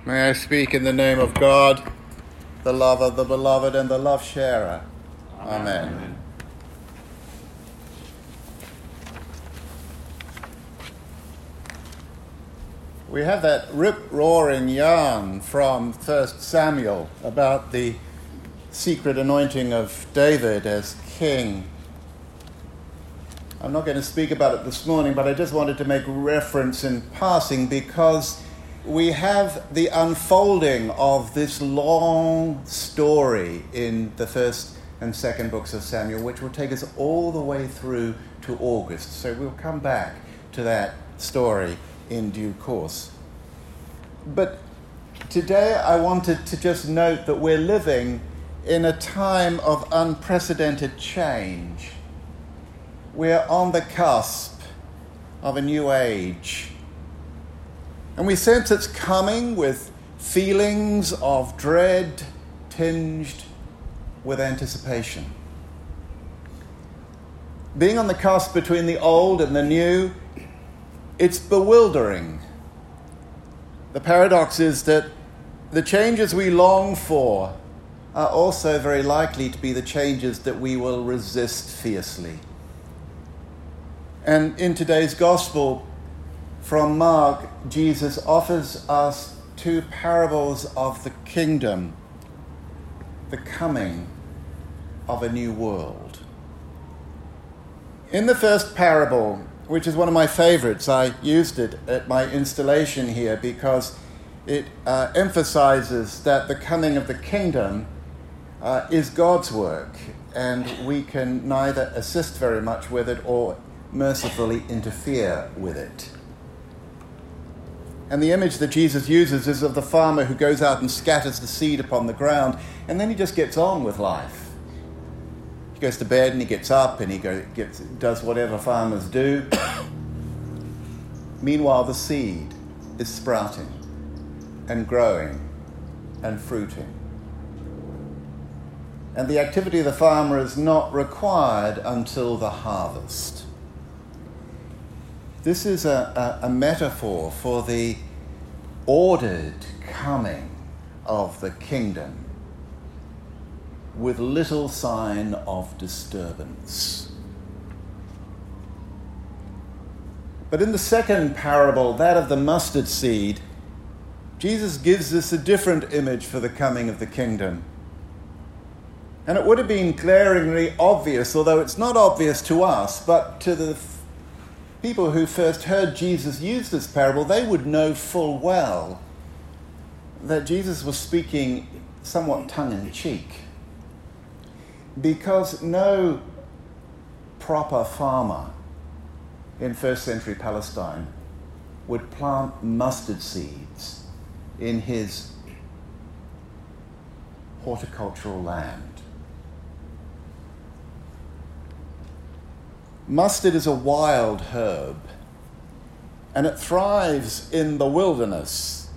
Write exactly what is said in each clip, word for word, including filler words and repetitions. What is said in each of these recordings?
May I speak in the name of God, the lover, the beloved, and the love sharer. Amen. Amen. We have that rip-roaring yarn from First Samuel about the secret anointing of David as king. I'm not going to speak about it this morning, but I just wanted to make reference in passing because we have the unfolding of this long story in the first and second books of Samuel, which will take us all the way through to August. So we'll come back to that story in due course. But today I wanted to just note that we're living in a time of unprecedented change. We're on the cusp of a new age. And we sense it's coming with feelings of dread tinged with anticipation. Being on the cusp between the old and the new, it's bewildering. The paradox is that the changes we long for are also very likely to be the changes that we will resist fiercely. And in today's gospel from Mark, Jesus offers us two parables of the kingdom, the coming of a new world. In the first parable, which is one of my favorites, I used it at my installation here because it uh, emphasizes that the coming of the kingdom uh, is God's work, and we can neither assist very much with it or mercifully interfere with it. And the image that Jesus uses is of the farmer who goes out and scatters the seed upon the ground, and then he just gets on with life. He goes to bed and he gets up and he go, gets, does whatever farmers do. Meanwhile, the seed is sprouting and growing and fruiting. And the activity of the farmer is not required until the harvest. This is a, a, a metaphor for the ordered coming of the kingdom with little sign of disturbance. But in the second parable, that of the mustard seed, Jesus gives us a different image for the coming of the kingdom. And it would have been glaringly obvious, although it's not obvious to us, but to the people who first heard Jesus use this parable, they would know full well that Jesus was speaking somewhat tongue-in-cheek, because no proper farmer in first century Palestine would plant mustard seeds in his horticultural land. Mustard is a wild herb, and it thrives in the wilderness.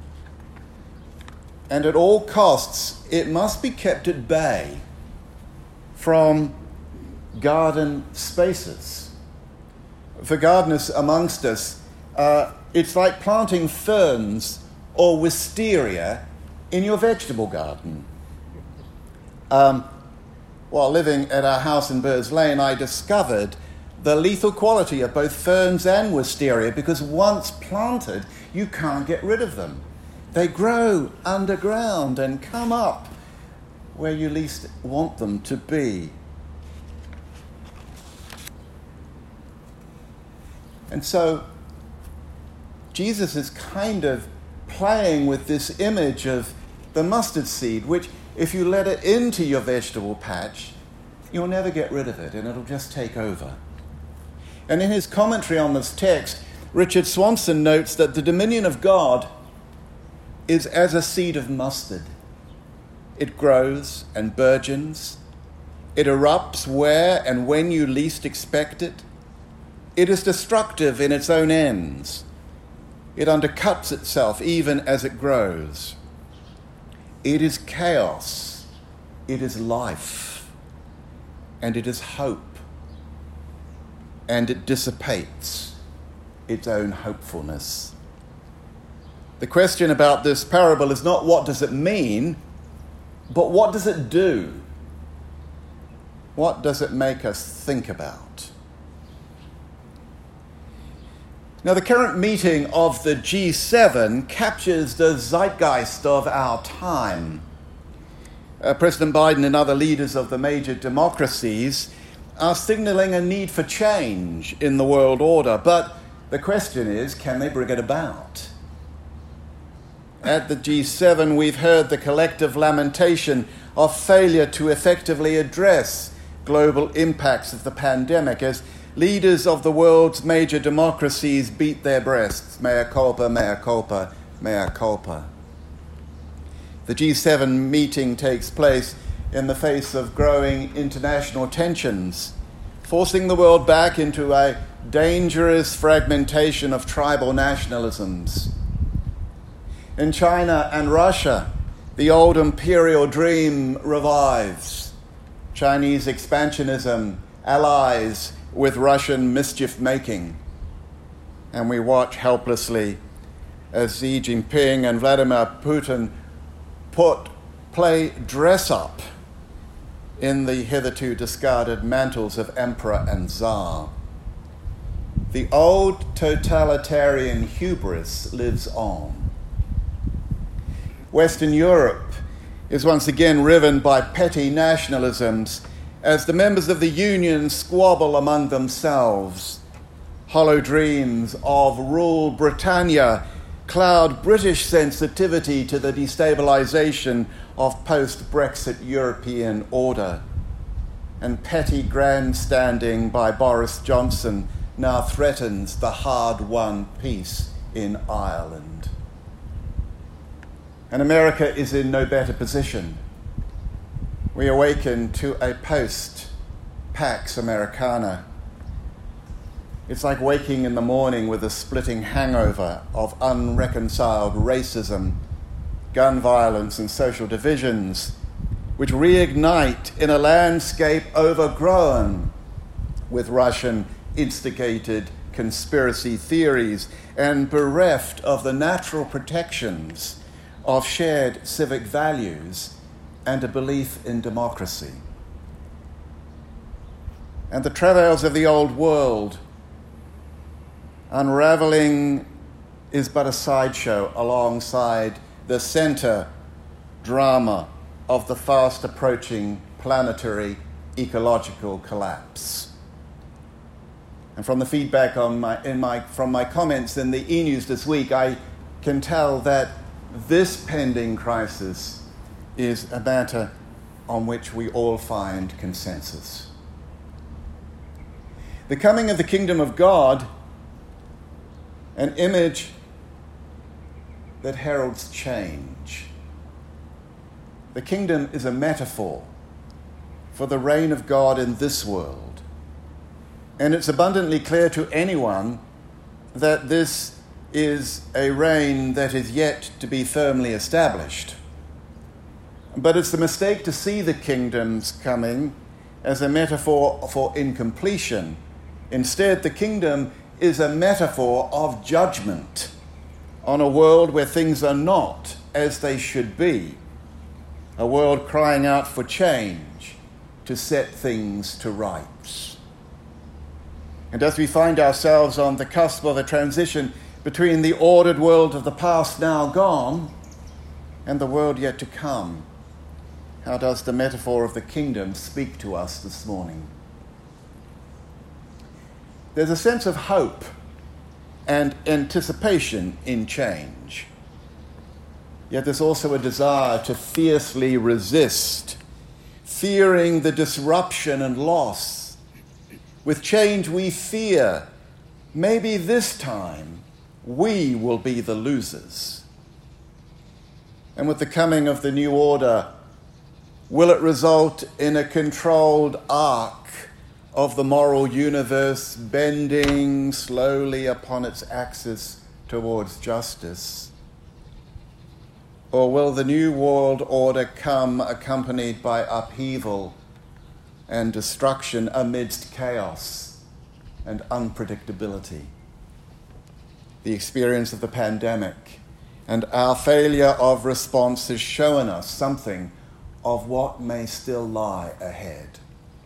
And at all costs, it must be kept at bay from garden spaces. For gardeners amongst us, uh, it's like planting ferns or wisteria in your vegetable garden. Um, while living at our house in Burrs Lane, I discovered the lethal quality of both ferns and wisteria, because once planted, you can't get rid of them. They grow underground and come up where you least want them to be. And so Jesus is kind of playing with this image of the mustard seed, which if you let it into your vegetable patch, you'll never get rid of it, and it'll just take over. And in his commentary on this text, Richard Swanson notes that the dominion of God is as a seed of mustard. It grows and burgeons. It erupts where and when you least expect it. It is destructive in its own ends. It undercuts itself even as it grows. It is chaos. It is life. And it is hope. And it dissipates its own hopefulness. The question about this parable is not what does it mean, but what does it do? What does it make us think about? Now, the current meeting of the G seven captures the zeitgeist of our time. Uh, President Biden and other leaders of the major democracies are signaling a need for change in the world order. But the question is, can they bring it about? At the G seven, we've heard the collective lamentation of failure to effectively address global impacts of the pandemic as leaders of the world's major democracies beat their breasts. Mea culpa, mea culpa, mea culpa. The G seven meeting takes place in the face of growing international tensions, forcing the world back into a dangerous fragmentation of tribal nationalisms. In China and Russia, the old imperial dream revives. Chinese expansionism allies with Russian mischief-making. And we watch helplessly as Xi Jinping and Vladimir Putin put play dress-up in the hitherto discarded mantles of emperor and czar. The old totalitarian hubris lives on. Western Europe is once again riven by petty nationalisms as the members of the Union squabble among themselves. Hollow dreams of rule Britannia cloud British sensitivity to the destabilization of post-Brexit European order. And petty grandstanding by Boris Johnson now threatens the hard-won peace in Ireland. And America is in no better position. We awaken to a post-Pax Americana. It's like waking in the morning with a splitting hangover of unreconciled racism, gun violence, and social divisions, which reignite in a landscape overgrown with Russian-instigated conspiracy theories and bereft of the natural protections of shared civic values and a belief in democracy. And the travails of the old world unraveling is but a sideshow alongside the center drama of the fast approaching planetary ecological collapse. And from the feedback on my, in my, from my comments in the e-news this week, I can tell that this pending crisis is a matter on which we all find consensus. The coming of the kingdom of God, an image that heralds change. The kingdom is a metaphor for the reign of God in this world. And it's abundantly clear to anyone that this is a reign that is yet to be firmly established. But it's a mistake to see the kingdom's coming as a metaphor for incompletion. Instead, the kingdom is a metaphor of judgment on a world where things are not as they should be, a world crying out for change to set things to rights. And as we find ourselves on the cusp of a transition between the ordered world of the past now gone and the world yet to come, how does the metaphor of the kingdom speak to us this morning? There's a sense of hope and anticipation in change. Yet there's also a desire to fiercely resist, fearing the disruption and loss. With change we fear, maybe this time we will be the losers. And with the coming of the new order, will it result in a controlled arc of the moral universe bending slowly upon its axis towards justice? Or will the new world order come accompanied by upheaval and destruction amidst chaos and unpredictability? The experience of the pandemic and our failure of response has shown us something of what may still lie ahead.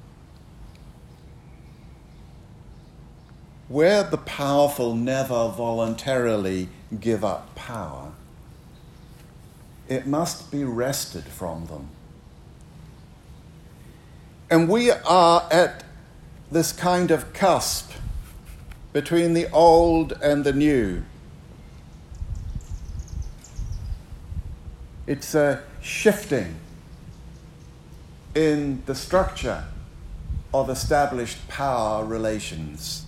Where the powerful never voluntarily give up power, it must be wrested from them. And we are at this kind of cusp between the old and the new. It's a shifting in the structure of established power relations.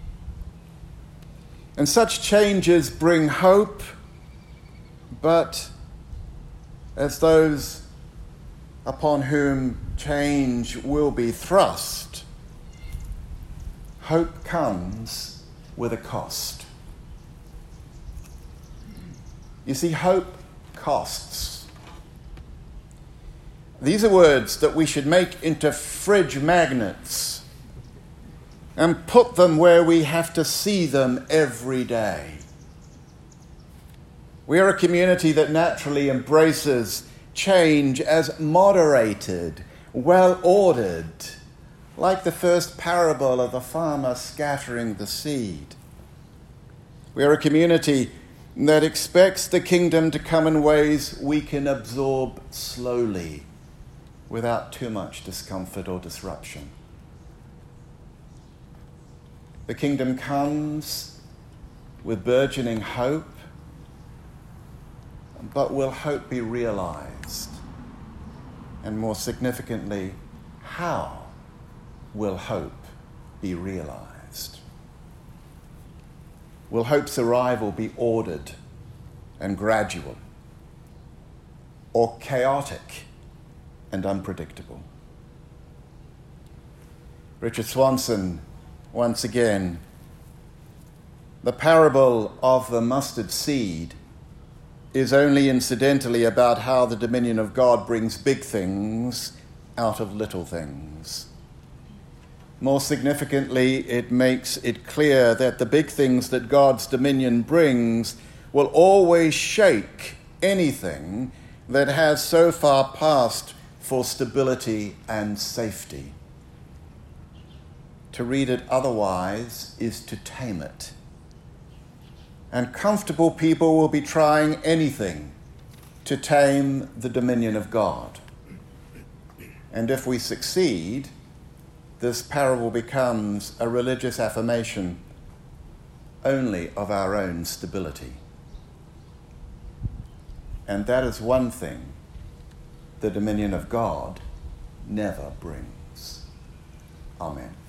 And such changes bring hope, but as those upon whom change will be thrust, hope comes with a cost. You see, hope costs. These are words that we should make into fridge magnets and put them where we have to see them every day. We are a community that naturally embraces change as moderated, well-ordered, like the first parable of the farmer scattering the seed. We are a community that expects the kingdom to come in ways we can absorb slowly, without too much discomfort or disruption. The kingdom comes with burgeoning hope, but will hope be realized? And more significantly, how will hope be realized? Will hope's arrival be ordered and gradual, or chaotic and unpredictable? Richard Swanson, once again, the parable of the mustard seed is only incidentally about how the dominion of God brings big things out of little things. More significantly, it makes it clear that the big things that God's dominion brings will always shake anything that has so far passed for stability and safety. To read it otherwise is to tame it. And comfortable people will be trying anything to tame the dominion of God. And if we succeed, this parable becomes a religious affirmation only of our own stability. And that is one thing the dominion of God never brings. Amen.